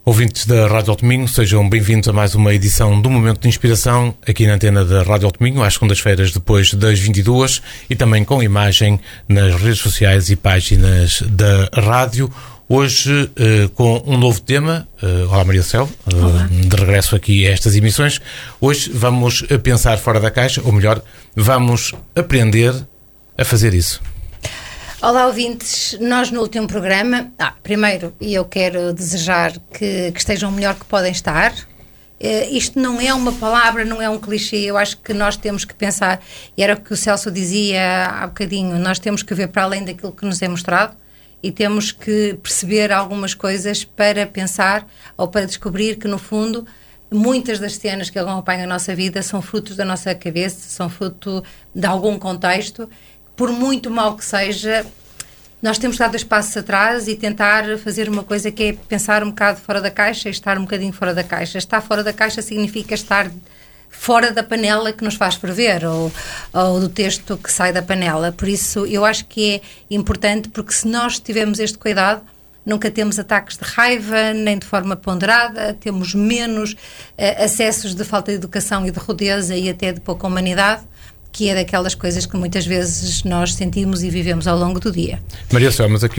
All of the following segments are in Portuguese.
Ouvintes da Rádio Alto Minho, sejam bem-vindos a mais uma edição do Momento de Inspiração, aqui na antena da Rádio Alto Minho, às segundas-feiras depois das 22 e também com imagem nas redes sociais e páginas da rádio. Hoje com um novo tema. Olá Maria Céu, de regresso aqui a estas emissões. Hoje vamos pensar fora da caixa, ou melhor, vamos aprender a fazer isso. Olá ouvintes, nós no último programa, primeiro eu quero desejar que estejam o melhor que podem estar. Isto não é uma palavra, não é um clichê, eu acho que nós temos que pensar, e era o que o Celso dizia há bocadinho, nós temos que ver para além daquilo que nos é mostrado e temos que perceber algumas coisas para pensar ou para descobrir que no fundo muitas das cenas que acompanham a nossa vida são frutos da nossa cabeça, são fruto de algum contexto. Por muito mal que seja, nós temos dado dois passos atrás e tentar fazer uma coisa que é pensar um bocado fora da caixa e estar um bocadinho fora da caixa. Estar fora da caixa significa estar fora da panela que nos faz ferver ou do texto que sai da panela. Por isso, eu acho que é importante, porque se nós tivermos este cuidado, nunca temos ataques de raiva, nem de forma ponderada, temos menos acessos de falta de educação e de rudeza e até de pouca humanidade, que é daquelas coisas que muitas vezes nós sentimos e vivemos ao longo do dia. Maria Céu, mas aqui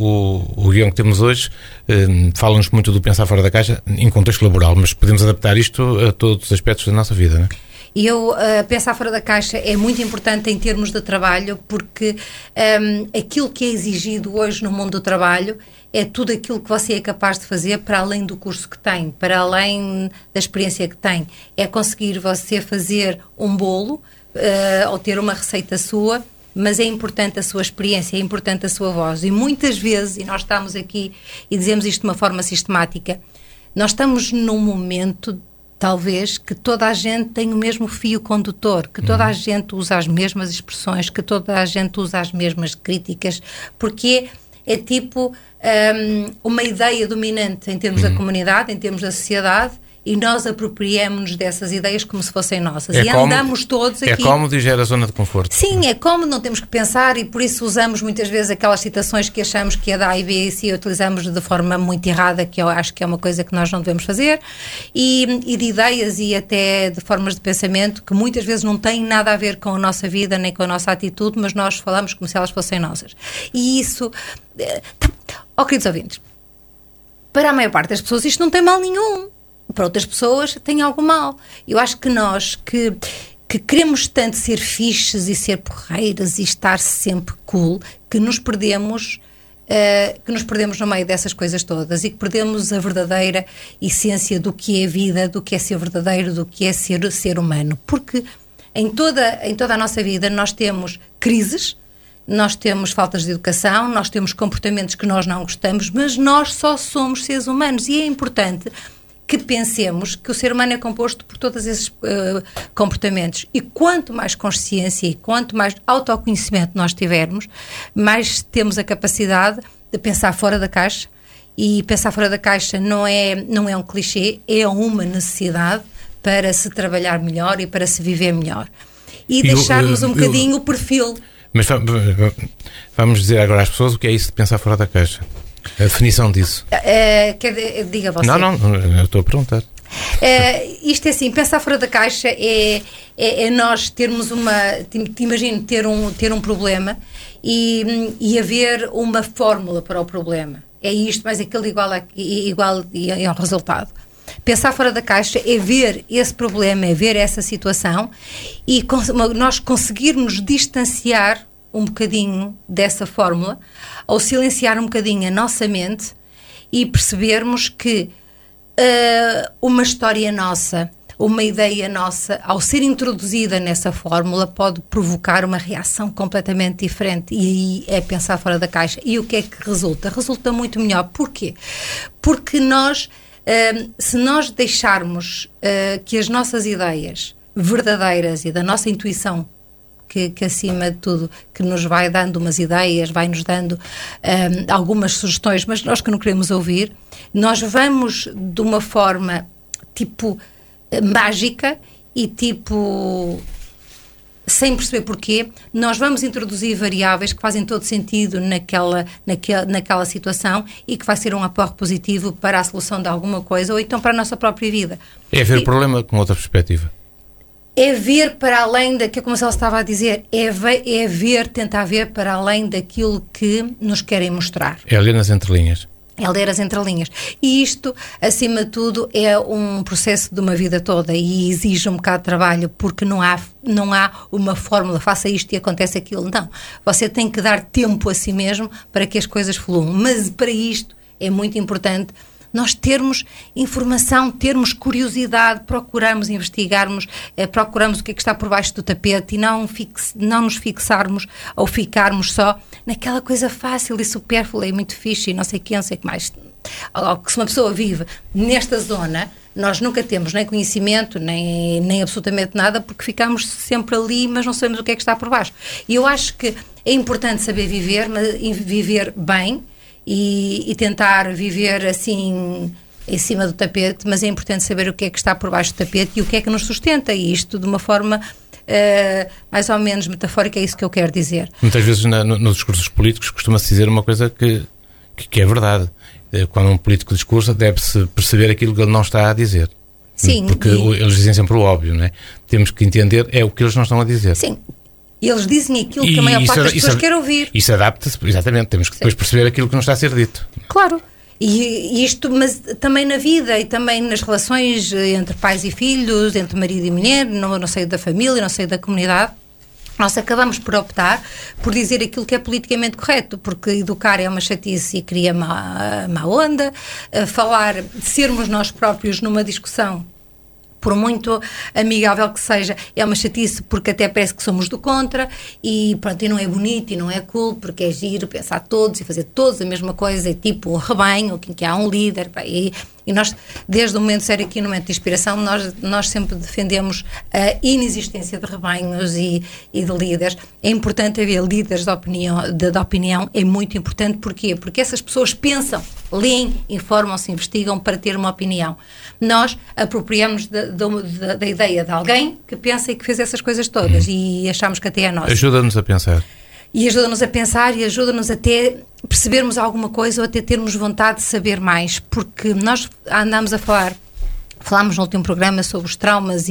o guião que temos hoje fala-nos muito do pensar fora da caixa em contexto laboral, mas podemos adaptar isto a todos os aspectos da nossa vida, não é? E pensar fora da caixa é muito importante em termos de trabalho, porque aquilo que é exigido hoje no mundo do trabalho é tudo aquilo que você é capaz de fazer para além do curso que tem, para além da experiência que tem. É conseguir você fazer um bolo, ou ter uma receita sua, mas é importante a sua experiência, é importante a sua voz. E muitas vezes, e nós estamos aqui e dizemos isto de uma forma sistemática, nós estamos num momento, talvez, que toda a gente tem o mesmo fio condutor, que toda a gente usa as mesmas expressões, que toda a gente usa as mesmas críticas, porque é tipo uma ideia dominante em termos da comunidade, em termos da sociedade, e nós apropriamos-nos dessas ideias como se fossem nossas. Andamos todos aqui. É cómodo e gera zona de conforto. Sim, é cómodo, não temos que pensar, e por isso usamos muitas vezes aquelas citações que achamos que é da A e B e C, utilizamos de forma muito errada, que eu acho que é uma coisa que nós não devemos fazer, e de ideias e até de formas de pensamento que muitas vezes não têm nada a ver com a nossa vida nem com a nossa atitude, mas nós falamos como se elas fossem nossas. E isso... queridos ouvintes, para a maior parte das pessoas isto não tem mal nenhum. Para outras pessoas tem algo mal. Eu acho que nós que queremos tanto ser fixes e ser porreiras e estar sempre cool, que nos perdemos no meio dessas coisas todas e que perdemos a verdadeira essência do que é vida, do que é ser verdadeiro, do que é ser humano. Porque em toda a nossa vida nós temos crises, nós temos faltas de educação, nós temos comportamentos que nós não gostamos, mas nós só somos seres humanos e é importante que pensemos que o ser humano é composto por todos esses comportamentos. E quanto mais consciência e quanto mais autoconhecimento nós tivermos, mais temos a capacidade de pensar fora da caixa. E pensar fora da caixa não é um clichê, é uma necessidade para se trabalhar melhor e para se viver melhor. E deixarmos um bocadinho o perfil. Mas vamos dizer agora às pessoas o que é isso de pensar fora da caixa. A definição disso. Diga você. Não, eu estou a perguntar. Isto é assim, pensar fora da caixa é nós termos imagino ter um problema e haver uma fórmula para o problema. É isto, mas aquilo igual é um resultado. Pensar fora da caixa é ver esse problema, é ver essa situação e nós conseguirmos distanciar um bocadinho dessa fórmula, ou silenciar um bocadinho a nossa mente e percebermos que uma história nossa, uma ideia nossa, ao ser introduzida nessa fórmula, pode provocar uma reação completamente diferente. E aí é pensar fora da caixa. E o que é que resulta? Resulta muito melhor. Porquê? Porque nós, se nós deixarmos que as nossas ideias verdadeiras e da nossa intuição, que acima de tudo, que nos vai dando umas ideias, vai-nos dando algumas sugestões, mas nós que não queremos ouvir, nós vamos de uma forma tipo mágica e tipo sem perceber porquê, nós vamos introduzir variáveis que fazem todo sentido naquela situação e que vai ser um aporte positivo para a solução de alguma coisa ou então para a nossa própria vida. É ver o problema com outra perspectiva. É ver para além daquilo, como a Celso estava a dizer, tentar ver para além daquilo que nos querem mostrar. É ler nas entrelinhas. É ler as entrelinhas. E isto, acima de tudo, é um processo de uma vida toda e exige um bocado de trabalho, porque não há uma fórmula, faça isto e acontece aquilo. Não. Você tem que dar tempo a si mesmo para que as coisas fluam. Mas para isto é muito importante nós termos informação, termos curiosidade, procurarmos investigarmos, procurarmos o que é que está por baixo do tapete e não nos fixarmos ou ficarmos só naquela coisa fácil e supérflua e muito fixe e não sei quem, não sei o que mais. Ou que se uma pessoa vive nesta zona, nós nunca temos nem conhecimento, nem absolutamente nada, porque ficamos sempre ali, mas não sabemos o que é que está por baixo. E eu acho que é importante saber viver, mas viver bem, e tentar viver assim em cima do tapete, mas é importante saber o que é que está por baixo do tapete e o que é que nos sustenta, e isto de uma forma mais ou menos metafórica é isso que eu quero dizer. Muitas vezes nos discursos políticos costuma-se dizer uma coisa que é verdade. Quando um político discursa, deve-se perceber aquilo que ele não está a dizer. Sim. Porque eles dizem sempre o óbvio, não é? Temos que entender o que eles não estão a dizer. Sim. E eles dizem aquilo que a maior parte das pessoas quer ouvir. Isso adapta-se, exatamente. Temos que depois perceber aquilo que não está a ser dito. Claro. E isto, mas também na vida e também nas relações entre pais e filhos, entre marido e mulher, no seio da família, no seio da comunidade, nós acabamos por optar por dizer aquilo que é politicamente correto, porque educar é uma chatice e cria má onda, falar, sermos nós próprios numa discussão, por muito amigável que seja, é uma chatice porque até parece que somos do contra e pronto, e não é bonito e não é cool, porque é giro pensar todos e fazer todos a mesma coisa, é tipo um rebanho, que há um líder, e nós, desde o momento zero aqui no momento de inspiração, nós sempre defendemos a inexistência de rebanhos e de líderes. É importante haver líderes de opinião, é muito importante. Porquê? Porque essas pessoas pensam, leem, informam-se, investigam para ter uma opinião. Nós apropriamos da ideia de alguém que pensa e que fez essas coisas todas e achamos que até é nossa. Ajuda-nos a pensar. E ajuda-nos a pensar e ajuda-nos até percebermos alguma coisa ou até termos vontade de saber mais, porque nós andamos a falámos no último programa sobre os traumas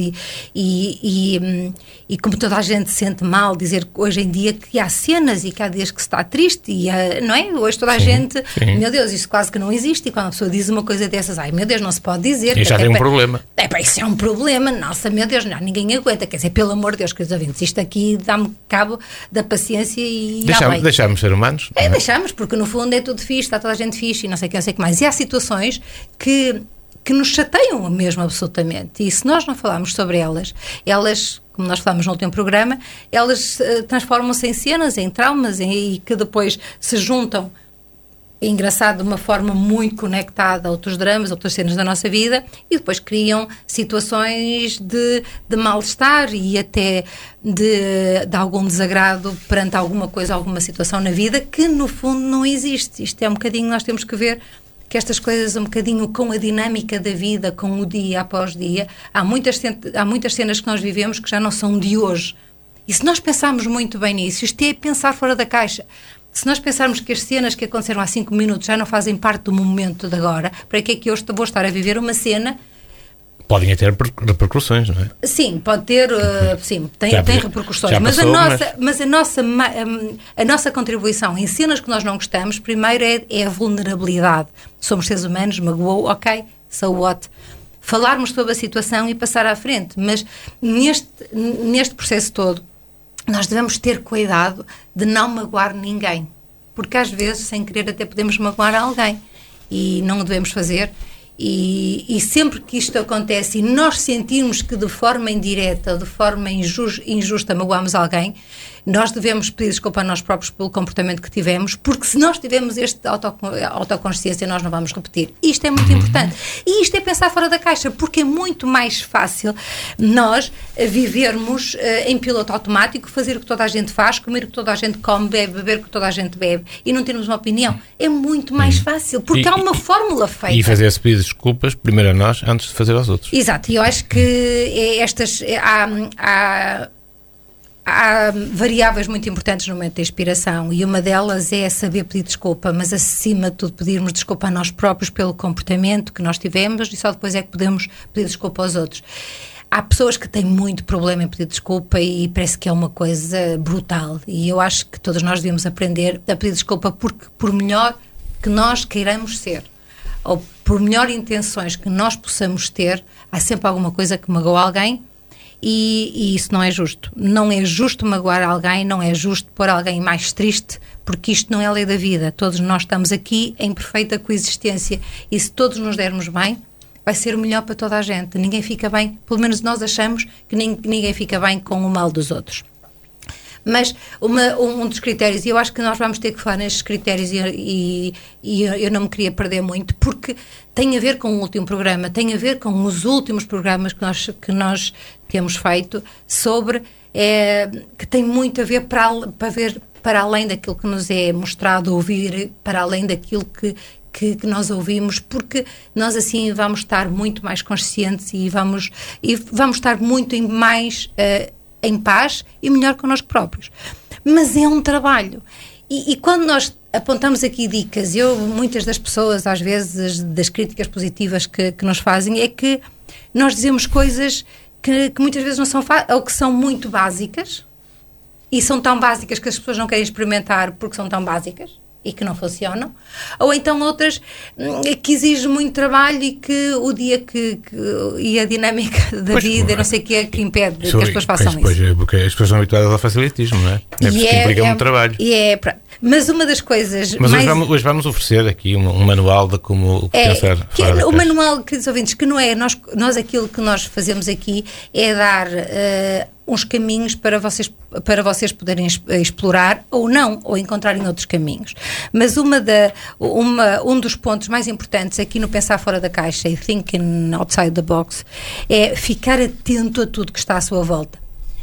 e como toda a gente se sente mal, dizer que hoje em dia que há cenas e que há dias que se está triste e não é? Hoje toda a gente, meu Deus, isso quase que não existe, e quando a pessoa diz uma coisa dessas, ai meu Deus, não se pode dizer. E já tem um problema. Isso é um problema, nossa, meu Deus, não, ninguém aguenta, quer dizer, pelo amor de Deus, queridos ouvintes, isto aqui dá-me cabo da paciência e deixamos ser humanos. Deixamos, porque no fundo é tudo fixe, está toda a gente fixe e não sei o que mais. E há situações que nos chateiam mesmo absolutamente, e se nós não falarmos sobre elas, como nós falámos no último programa, elas transformam-se em cenas, em traumas, e que depois se juntam, é engraçado, de uma forma muito conectada a outros dramas, a outras cenas da nossa vida, e depois criam situações de mal-estar e até de algum desagrado perante alguma coisa, alguma situação na vida que no fundo não existe. Isto é um bocadinho, nós temos que ver que estas coisas um bocadinho com a dinâmica da vida, com o dia após dia, há muitas cenas que nós vivemos que já não são de hoje. E se nós pensarmos muito bem nisso, isto é pensar fora da caixa. Se nós pensarmos que as cenas que aconteceram há 5 minutos já não fazem parte do momento de agora, para que é que eu vou estar a viver uma cena? Podem ter repercussões, não é? Sim, pode ter, sim, tem repercussões, mas a nossa contribuição em cenas que nós não gostamos, primeiro é a vulnerabilidade. Somos seres humanos, magoou, ok, so what? Falarmos sobre a situação e passar à frente, mas neste processo todo, nós devemos ter cuidado de não magoar ninguém, porque às vezes, sem querer, até podemos magoar alguém, e não o devemos fazer. E sempre que isto acontece e nós sentirmos que de forma indireta ou de forma injusta magoamos alguém, nós devemos pedir desculpa a nós próprios pelo comportamento que tivemos, porque se nós tivermos esta autoconsciência, nós não vamos repetir. Isto é muito importante. E isto é pensar fora da caixa, porque é muito mais fácil nós vivermos em piloto automático, fazer o que toda a gente faz, comer o que toda a gente come, beber o que toda a gente bebe e não termos uma opinião. É muito mais fácil, porque há uma fórmula feita. E fazer esse pedido de desculpas primeiro a nós, antes de fazer aos outros. Exato, e eu acho que há variáveis muito importantes no momento da inspiração e uma delas é saber pedir desculpa, mas acima de tudo pedirmos desculpa a nós próprios pelo comportamento que nós tivemos e só depois é que podemos pedir desculpa aos outros. Há pessoas que têm muito problema em pedir desculpa e parece que é uma coisa brutal e eu acho que todos nós devemos aprender a pedir desculpa porque por melhor que nós queiramos ser ou por melhor intenções que nós possamos ter, há sempre alguma coisa que magoa alguém e isso não é justo. Não é justo magoar alguém, não é justo pôr alguém mais triste, porque isto não é a lei da vida. Todos nós estamos aqui em perfeita coexistência e se todos nos dermos bem, vai ser o melhor para toda a gente. Ninguém fica bem, pelo menos nós achamos que ninguém fica bem com o mal dos outros. Mas um dos critérios, e eu acho que nós vamos ter que falar nestes critérios e eu não me queria perder muito, porque tem a ver com o último programa, tem a ver com os últimos programas que nós temos feito sobre, que tem muito a ver para além daquilo que nos é mostrado, ouvir, para além daquilo que nós ouvimos, porque nós assim vamos estar muito mais conscientes e vamos estar muito mais em paz e melhor connosco próprios. Mas é um trabalho. E quando nós apontamos aqui dicas, muitas das pessoas, às vezes, das críticas positivas que nos fazem, é que nós dizemos coisas que muitas vezes não são ou que são muito básicas e são tão básicas que as pessoas não querem experimentar porque são tão básicas e que não funcionam, ou então outras que exigem muito trabalho e que o dia e a dinâmica da vida, não sei o que é que impede que as pessoas façam isso. Porque as pessoas são habituadas ao facilitismo, não é? Implica muito trabalho. Mas uma das coisas... Mas hoje vamos oferecer aqui um manual de como pensar fora da caixa. Manual, queridos ouvintes, que não é... Nós aquilo que nós fazemos aqui é dar uns caminhos para vocês poderem explorar ou não, ou encontrarem outros caminhos. Mas um dos pontos mais importantes aqui no Pensar Fora da Caixa e Thinking Outside the Box é ficar atento a tudo que está à sua volta.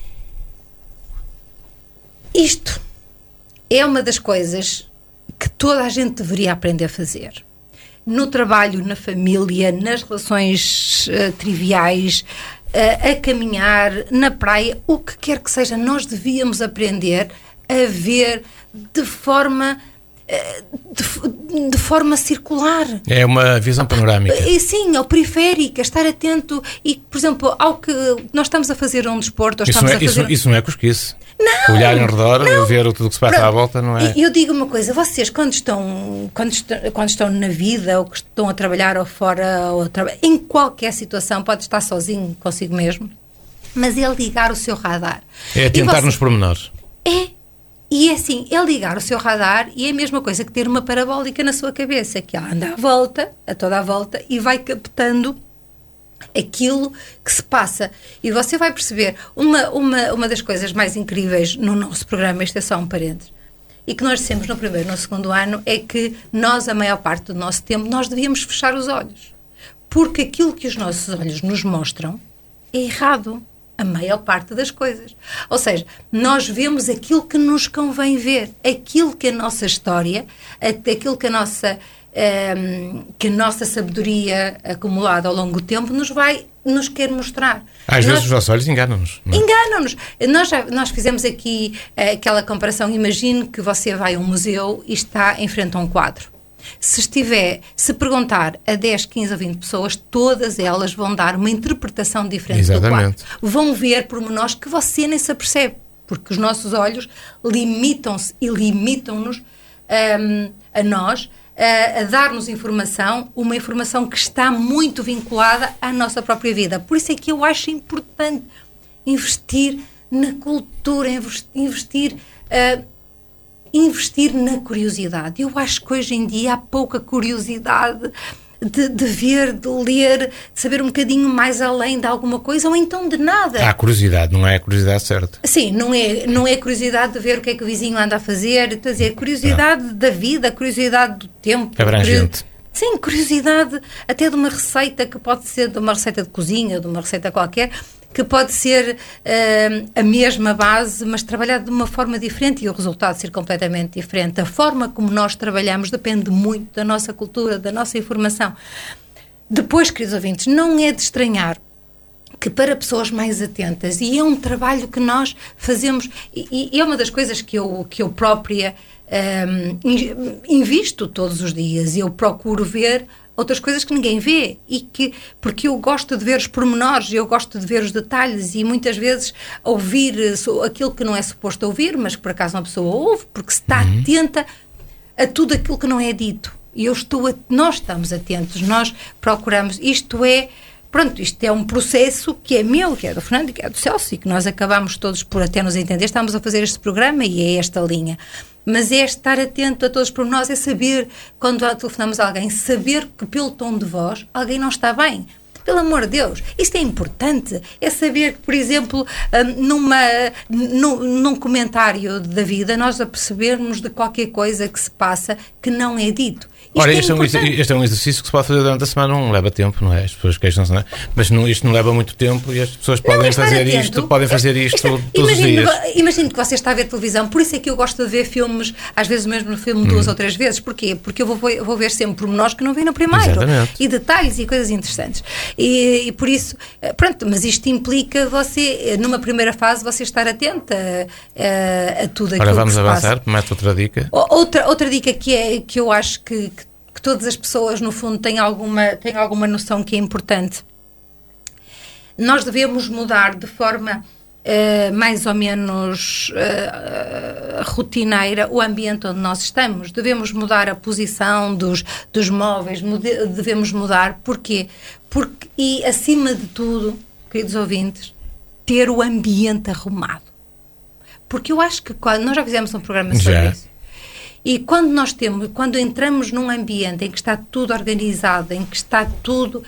Isto é uma das coisas que toda a gente deveria aprender a fazer. No trabalho, na família, nas relações triviais, a caminhar, na praia, o que quer que seja, nós devíamos aprender a ver de forma circular. É uma visão panorâmica. Sim, ou periférica, estar atento e, por exemplo, ao que nós estamos a fazer um desporto... Isso não é cosquice. Não, olhar em redor, ver tudo o que se passa à volta, não é? Eu digo uma coisa, vocês quando estão na vida, ou que estão a trabalhar ou fora, em qualquer situação, pode estar sozinho consigo mesmo, mas é ligar o seu radar. É tentar nos pormenores. E é assim, é ligar o seu radar e é a mesma coisa que ter uma parabólica na sua cabeça, que ela anda a toda a volta e vai captando aquilo que se passa. E você vai perceber, uma das coisas mais incríveis no nosso programa, isto é só um parênteses, e que nós dissemos no primeiro e no segundo ano, é que nós, a maior parte do nosso tempo, nós devíamos fechar os olhos. Porque aquilo que os nossos olhos nos mostram é errado. A maior parte das coisas. Ou seja, nós vemos aquilo que nos convém ver, aquilo que a nossa história, aquilo que a nossa sabedoria acumulada ao longo do tempo nos quer mostrar. Às vezes os nossos olhos enganam-nos. Enganam-nos. Nós fizemos aqui aquela comparação. Imagine que você vai a um museu e está em frente a um quadro. Se perguntar a 10, 15 ou 20 pessoas, todas elas vão dar uma interpretação diferente do quadro. Vão ver pormenores que você nem se apercebe, porque os nossos olhos limitam-se e limitam-nos a nós a dar-nos uma informação que está muito vinculada à nossa própria vida. Por isso é que eu acho importante investir na cultura, investir na curiosidade. Eu acho que hoje em dia há pouca curiosidade de ver, de ler, de saber um bocadinho mais além de alguma coisa ou então de nada. Há curiosidade, não é a curiosidade certa. Sim, não é a curiosidade de ver o que é que o vizinho anda a fazer, estou a dizer, curiosidade da vida, curiosidade do tempo. Abrangente. Sim, curiosidade até de uma receita que pode ser de uma receita de cozinha, de uma receita qualquer, que pode ser a mesma base, mas trabalhada de uma forma diferente e o resultado ser completamente diferente. A forma como nós trabalhamos depende muito da nossa cultura, da nossa informação. Depois, queridos ouvintes, não é de estranhar que para pessoas mais atentas, e é um trabalho que nós fazemos, e é uma das coisas que eu própria invisto todos os dias, e eu procuro ver outras coisas que ninguém vê, porque eu gosto de ver os pormenores, eu gosto de ver os detalhes, e muitas vezes ouvir aquilo que não é suposto ouvir, mas que por acaso uma pessoa ouve, porque se está atenta a tudo aquilo que não é dito. E nós estamos atentos, nós procuramos, isto é um processo que é meu, que é do Fernando, que é do Celso, e que nós acabamos todos por até nos entender. Estamos a fazer este programa e é esta linha. Mas é estar atento a todos os pormenores, é saber, quando telefonamos a alguém, saber que pelo tom de voz alguém não está bem. Pelo amor de Deus, isto é importante. É saber que, por exemplo, num comentário da vida, nós apercebermos de qualquer coisa que se passa que não é dito. Ora, este é um exercício que se pode fazer durante a semana, não leva tempo, não é? As pessoas queixam-se, não é? Mas isto não leva muito tempo e as pessoas podem fazer isto todos os dias. Imagino que você está a ver televisão, por isso é que eu gosto de ver filmes, às vezes o mesmo filme 2 ou 3 vezes. Porquê? Porque eu vou ver sempre pormenores que não vi no primeiro. Exatamente. E detalhes e coisas interessantes. E por isso, pronto, mas isto implica você, numa primeira fase, você estar atenta a tudo aquilo que se passa. Agora vamos avançar, mete outra dica. Outra dica que eu acho que todas as pessoas, no fundo, têm alguma noção que é importante. Nós devemos mudar de forma mais ou menos rotineira o ambiente onde nós estamos. Devemos mudar a posição dos móveis, devemos mudar. Porquê? E, acima de tudo, queridos ouvintes, ter o ambiente arrumado. Porque eu acho que nós já fizemos um programa sobre isso. E quando entramos num ambiente em que está tudo organizado, em que está tudo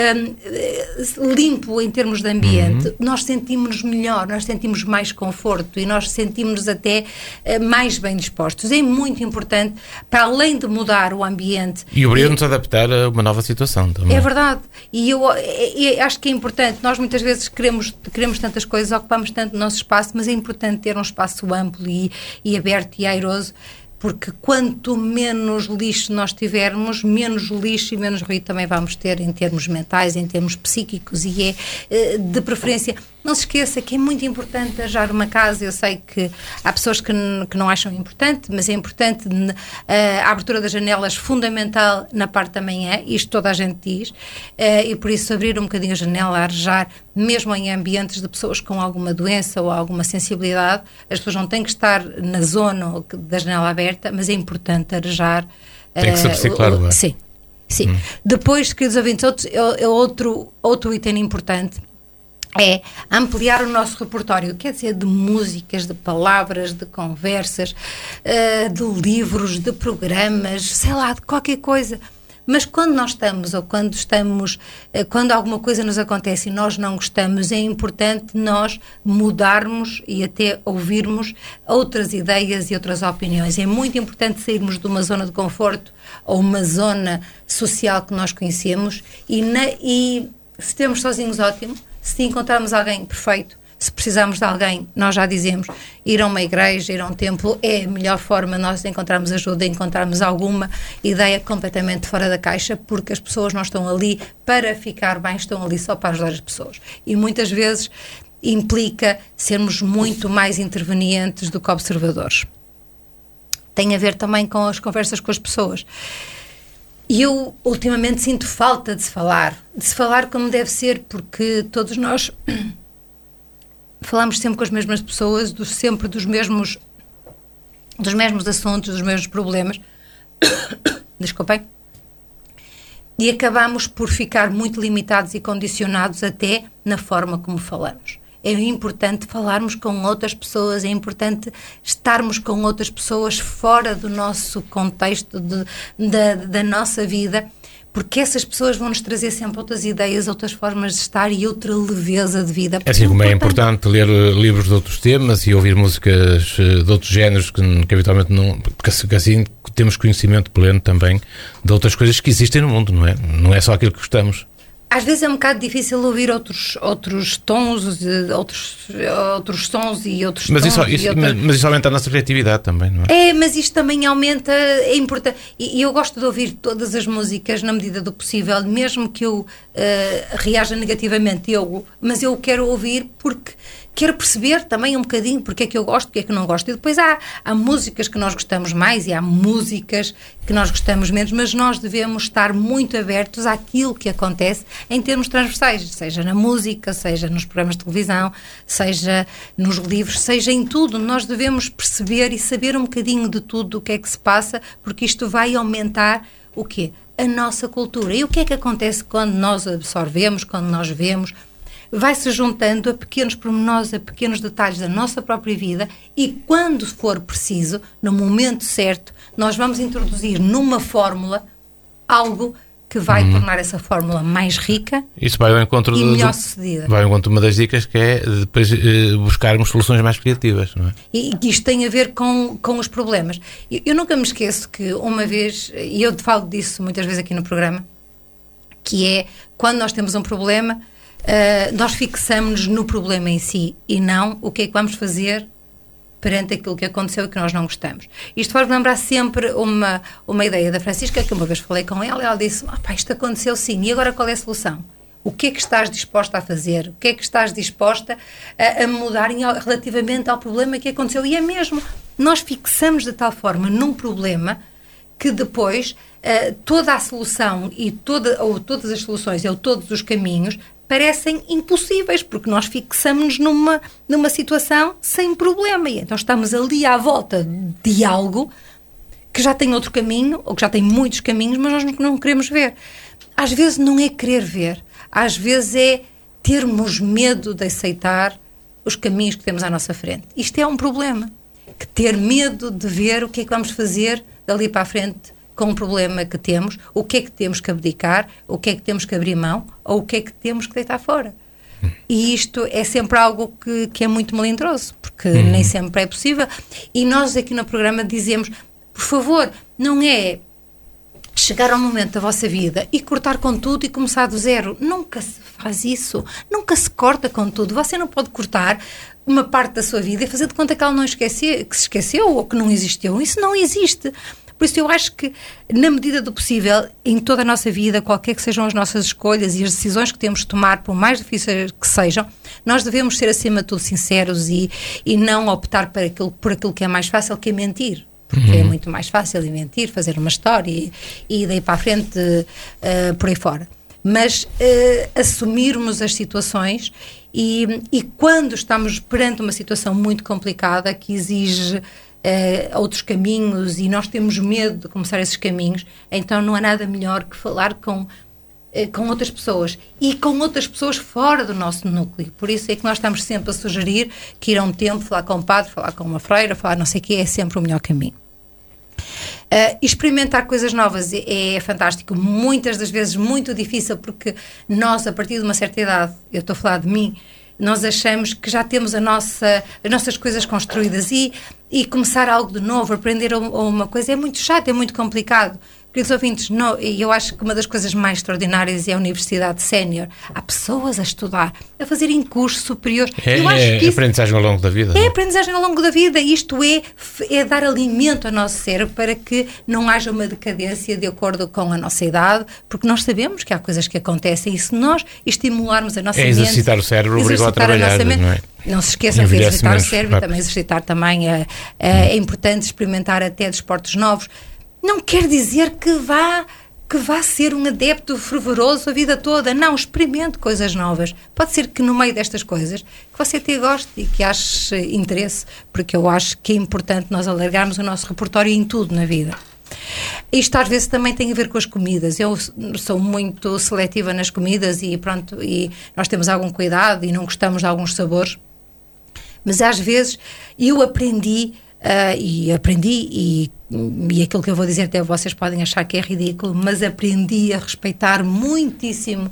limpo em termos de ambiente, nós sentimos-nos melhor, nós sentimos mais conforto e nós sentimos-nos até mais bem dispostos. É muito importante, para além de mudar o ambiente... E obriga-nos a adaptar a uma nova situação também. É verdade. E eu acho que é importante. Nós muitas vezes queremos tantas coisas, ocupamos tanto o nosso espaço, mas é importante ter um espaço amplo e aberto e airoso, porque quanto menos lixo nós tivermos, menos lixo e menos ruído também vamos ter em termos mentais, em termos psíquicos, e é de preferência. Não se esqueça que é muito importante arejar uma casa. Eu sei que há pessoas que não acham importante, mas é importante. A abertura das janelas, fundamental na parte da manhã, isto toda a gente diz, e por isso abrir um bocadinho a janela, arejar, mesmo em ambientes de pessoas com alguma doença ou alguma sensibilidade, as pessoas não têm que estar na zona da janela aberta, mas é importante arejar. Tem que se reciclar o ar. Sim. Depois, queridos ouvintes, outro item importante é ampliar o nosso repertório, quer dizer, de músicas, de palavras, de conversas, de livros, de programas, sei lá, de qualquer coisa. Mas quando nós estamos, ou quando alguma coisa nos acontece e nós não gostamos, é importante nós mudarmos e até ouvirmos outras ideias e outras opiniões. É muito importante sairmos de uma zona de conforto ou uma zona social que nós conhecemos e se estamos sozinhos, ótimo. Se encontrarmos alguém, perfeito. Se precisarmos de alguém, nós já dizemos, ir a uma igreja, ir a um templo, é a melhor forma de nós encontrarmos ajuda, encontrarmos alguma ideia completamente fora da caixa, porque as pessoas não estão ali para ficar bem, estão ali só para ajudar as pessoas. E muitas vezes implica sermos muito mais intervenientes do que observadores. Tem a ver também com as conversas com as pessoas. E eu, ultimamente, sinto falta de se falar como deve ser, porque todos nós falamos sempre com as mesmas pessoas, sempre dos mesmos assuntos, dos mesmos problemas. Desculpem. E acabamos por ficar muito limitados e condicionados até na forma como falamos. É importante falarmos com outras pessoas, é importante estarmos com outras pessoas fora do nosso contexto, da nossa vida, porque essas pessoas vão-nos trazer sempre outras ideias, outras formas de estar e outra leveza de vida. É assim como é importante ler livros de outros temas e ouvir músicas de outros géneros que habitualmente não... Porque assim temos conhecimento pleno também de outras coisas que existem no mundo, não é? Não é só aquilo que gostamos. às vezes é um bocado difícil ouvir outros tons, outros sons e outros mas tons. Mas isso aumenta a nossa criatividade também, não é? Mas isto também aumenta, é importante. E eu gosto de ouvir todas as músicas na medida do possível, mesmo que eu reaja negativamente, mas eu quero ouvir porque quero perceber também um bocadinho porque é que eu gosto, porque é que não gosto. E depois há músicas que nós gostamos mais e há músicas que nós gostamos menos, mas nós devemos estar muito abertos àquilo que acontece em termos transversais, seja na música, seja nos programas de televisão, seja nos livros, seja em tudo. Nós devemos perceber e saber um bocadinho de tudo o que é que se passa, porque isto vai aumentar o quê? A nossa cultura. E o que é que acontece quando nós absorvemos, quando nós vemos? Vai-se juntando a pequenos pormenores, a pequenos detalhes da nossa própria vida e, quando for preciso, no momento certo, nós vamos introduzir numa fórmula algo que vai tornar essa fórmula mais rica. Isso vai ao encontro e melhor sucedida. Vai ao encontro de uma das dicas, que é depois buscarmos soluções mais criativas, não é? E isto tem a ver com os problemas. Eu nunca me esqueço que uma vez, e eu falo disso muitas vezes aqui no programa, que é quando nós temos um problema, nós fixamos-nos no problema em si e não o que é que vamos fazer perante aquilo que aconteceu e que nós não gostamos. Isto faz-me lembrar sempre uma ideia da Francisca, que uma vez falei com ela, e ela disse, isto aconteceu sim, e agora qual é a solução? O que é que estás disposta a fazer? O que é que estás disposta a mudar relativamente ao problema que aconteceu? E é mesmo, nós fixamos de tal forma num problema que depois toda a solução ou todas as soluções ou todos os caminhos parecem impossíveis, porque nós fixamos-nos numa situação sem problema. E então estamos ali à volta de algo que já tem outro caminho, ou que já tem muitos caminhos, mas nós não queremos ver. Às vezes não é querer ver, às vezes é termos medo de aceitar os caminhos que temos à nossa frente. Isto é um problema, que ter medo de ver o que é que vamos fazer dali para a frente com o problema que temos, o que é que temos que abdicar, o que é que temos que abrir mão, ou o que é que temos que deitar fora. E isto é sempre algo que é muito melindroso, porque nem sempre é possível. E nós aqui no programa dizemos, por favor, não é chegar ao momento da vossa vida e cortar com tudo e começar do zero. Nunca se faz isso. Nunca se corta com tudo. Você não pode cortar uma parte da sua vida e fazer de conta que ela não que se esqueceu ou que não existiu. Isso não existe. Por isso eu acho que, na medida do possível, em toda a nossa vida, qualquer que sejam as nossas escolhas e as decisões que temos de tomar, por mais difíceis que sejam, nós devemos ser, acima de tudo, sinceros e não optar por aquilo que é mais fácil, que é mentir. Porque é muito mais fácil mentir, fazer uma história e daí para a frente, por aí fora. Mas assumirmos as situações e quando estamos perante uma situação muito complicada que exige outros caminhos e nós temos medo de começar esses caminhos, então não há nada melhor que falar com outras pessoas e com outras pessoas fora do nosso núcleo. Por isso é que nós estamos sempre a sugerir que ir a um templo, falar com um padre, falar com uma freira, falar não sei o que, é sempre o melhor caminho. Experimentar coisas novas é fantástico, muitas das vezes muito difícil, porque nós, a partir de uma certa idade, eu estou a falar de mim, nós achamos que já temos as nossas coisas construídas e começar algo de novo, aprender uma coisa é muito chato, é muito complicado. Queridos ouvintes, eu acho que uma das coisas mais extraordinárias é a Universidade Sénior. Há pessoas a estudar, a fazerem cursos superiores. É aprendizagem ao longo da vida. É aprendizagem ao longo da vida. Isto é dar alimento ao nosso cérebro para que não haja uma decadência de acordo com a nossa idade, porque nós sabemos que há coisas que acontecem e se nós estimularmos a nossa mente... exercitar o cérebro, obrigado a trabalhar, não é? Não se esqueçam de exercitar o cérebro e também exercitar também. É importante experimentar até desportos novos. Não quer dizer que vá ser um adepto fervoroso a vida toda. Não, experimente coisas novas. Pode ser que no meio destas coisas que você até goste e que ache interesse, porque eu acho que é importante nós alargarmos o nosso repertório em tudo na vida. Isto às vezes também tem a ver com as comidas. Eu sou muito seletiva nas comidas e pronto, e nós temos algum cuidado e não gostamos de alguns sabores. Mas às vezes eu aprendi e aquilo que eu vou dizer até vocês podem achar que é ridículo, mas aprendi a respeitar muitíssimo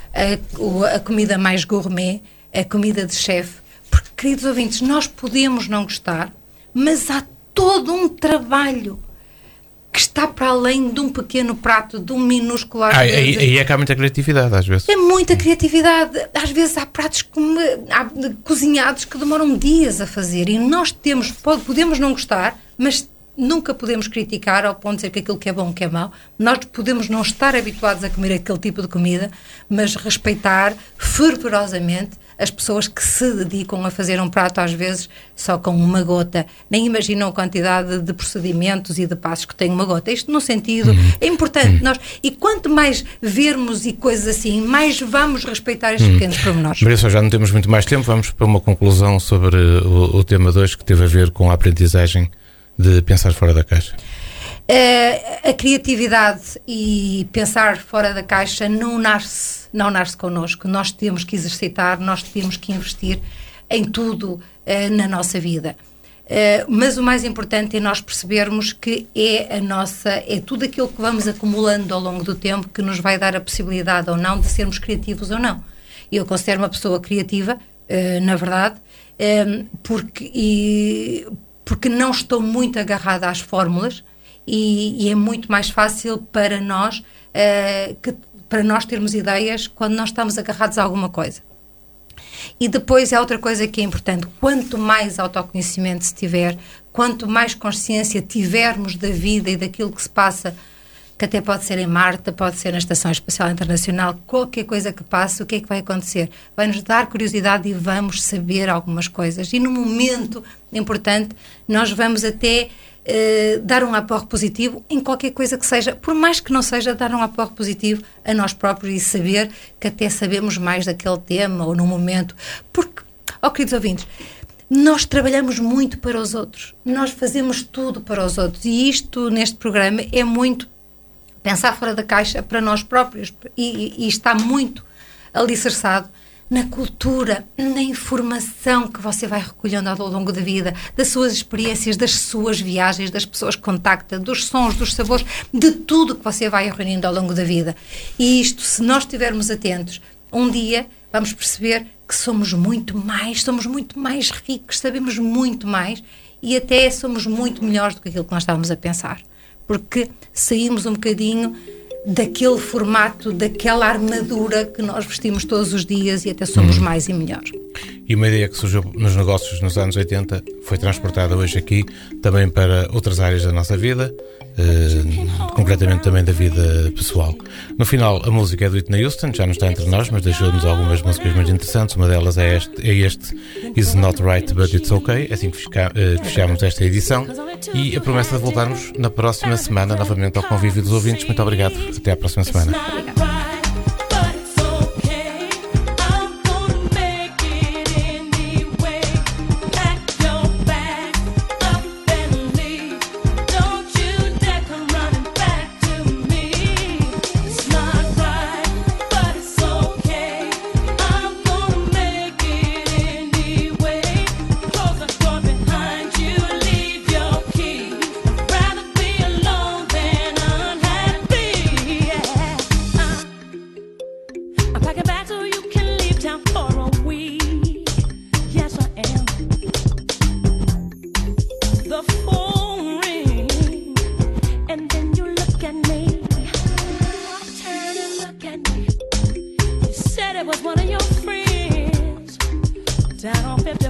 a comida mais gourmet, a comida de chefe, porque, queridos ouvintes, nós podemos não gostar, mas há todo um trabalho que está para além de um pequeno prato, de um minúsculo às vezes. Aí é que há muita criatividade, às vezes. É muita criatividade. Às vezes há pratos cozinhados que demoram dias a fazer e nós podemos não gostar, mas nunca podemos criticar ao ponto de dizer que aquilo que é bom, que é mau. Nós podemos não estar habituados a comer aquele tipo de comida, mas respeitar fervorosamente as pessoas que se dedicam a fazer um prato, às vezes, só com uma gota. Nem imaginam a quantidade de procedimentos e de passos que tem uma gota. Isto no sentido... É importante. E quanto mais vermos e coisas assim, mais vamos respeitar estes pequenos pormenores. Maria, já não temos muito mais tempo. Vamos para uma conclusão sobre o tema 2, que teve a ver com a aprendizagem de pensar fora da caixa. A criatividade e pensar fora da caixa não nasce connosco. Nós temos que exercitar, nós temos que investir em tudo na nossa vida. Mas o mais importante é nós percebermos que é tudo aquilo que vamos acumulando ao longo do tempo que nos vai dar a possibilidade ou não de sermos criativos ou não. Eu considero uma pessoa criativa, na verdade, porque não estou muito agarrada às fórmulas e é muito mais fácil para nós termos ideias quando nós estamos agarrados a alguma coisa. E depois é outra coisa que é importante: quanto mais autoconhecimento se tiver, quanto mais consciência tivermos da vida e daquilo que se passa, que até pode ser em Marte, pode ser na Estação Espacial Internacional, qualquer coisa que passe, o que é que vai acontecer? Vai-nos dar curiosidade e vamos saber algumas coisas. E no momento importante, nós vamos até dar um aporte positivo em qualquer coisa que seja, por mais que não seja dar um aporte positivo a nós próprios e saber que até sabemos mais daquele tema ou no momento. Porque, queridos ouvintes, nós trabalhamos muito para os outros. Nós fazemos tudo para os outros. E isto, neste programa, é muito pensar fora da caixa para nós próprios e está muito alicerçado na cultura, na informação que você vai recolhendo ao longo da vida, das suas experiências, das suas viagens, das pessoas que contacta, dos sons, dos sabores, de tudo que você vai reunindo ao longo da vida. E isto, se nós estivermos atentos, um dia vamos perceber que somos muito mais ricos, sabemos muito mais e até somos muito melhores do que aquilo que nós estávamos a pensar. Porque saímos um bocadinho daquele formato, daquela armadura que nós vestimos todos os dias e até somos mais e melhores. E uma ideia que surgiu nos negócios nos anos 80 foi transportada hoje aqui também para outras áreas da nossa vida, concretamente também da vida pessoal. No final, a música é do Whitney Houston, já não está entre nós, mas deixou-nos algumas músicas muito interessantes. Uma delas é este Is Not Right But It's Okay. Assim que fechamos esta edição e a promessa de voltarmos na próxima semana novamente ao convívio dos ouvintes. Muito obrigado, até à próxima semana. Down on 50